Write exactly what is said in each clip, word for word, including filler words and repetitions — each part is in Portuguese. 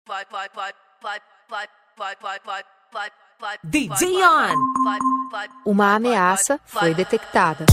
D J On. Uma ameaça foi detectada.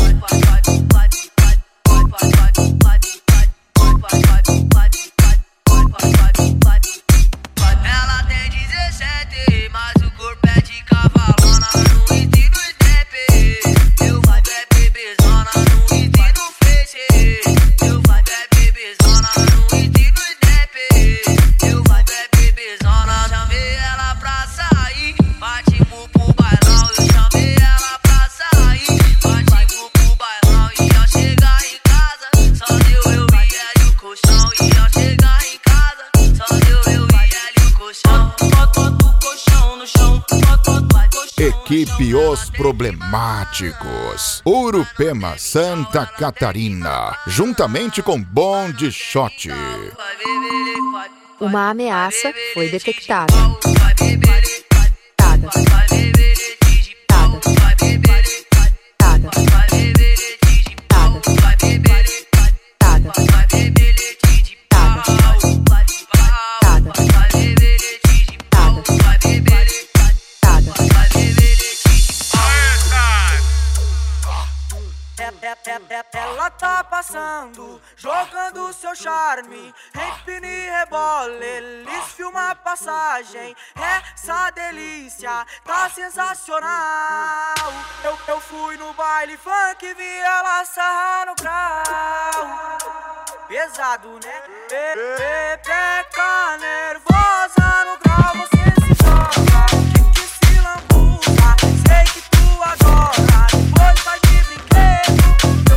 Ela tem dezessete, mas o corpo é de cavalona. No hit e no step, eu vou é bebezona. No hit e no face, eu vou é bebezona. No hit e no step, eu vou é bebezona. Chamei ela pra sair, partimos pro bailão. Eu chamei ela pra sair, partimos pro bailão. E ao chegar em casa, só deu eu e ela e o colchão. E ao chegar em casa, só deu eu e ela e o colchão. Equipe Os Problemáticos, Urupema, Santa Catarina, juntamente com Bonde Shot. Uma ameaça foi detectada. Ela tá passando, jogando seu charme, empina e rebola, eles filmam a passagem. Essa delícia tá sensacional. Eu, eu fui no baile funk, vi ela sarrar no grau. Pesado, né? Pepeca nervosa no grau, você se joga, que se lambuza, sei que tu adora, depois faz de brinquedo.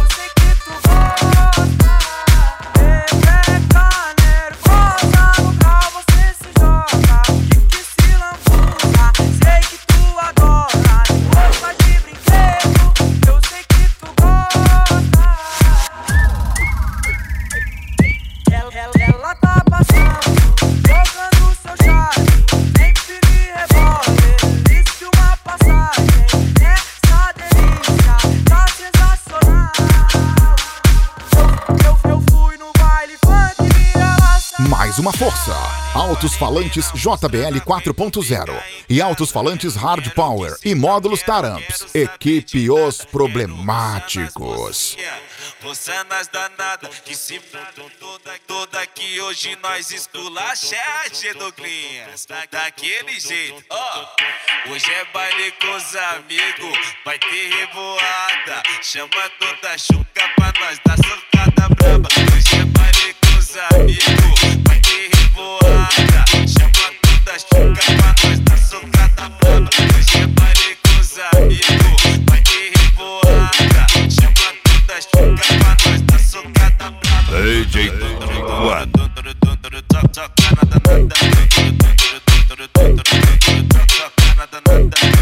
Mais uma força, Altos Falantes J B L quatro ponto zero e Altos Falantes Hard Power e módulos Taramps. Equipe Os Problemáticos. Você nas danada que se montam toda, toda que hoje nós esculacha, Douglinhas, daquele jeito, ó. Oh, hoje é baile com os amigos, vai ter revoada, chama toda chuca pra nós dar socada braba. Hoje é baile com os amigos, vai ter revoada, chama toda chuca pra nós dar socada braba. Hoje é baile com os amigos, vai ter revoada, chama toda chuca pra nós dar socada braba. D J One. Toca na danada, toca na danada.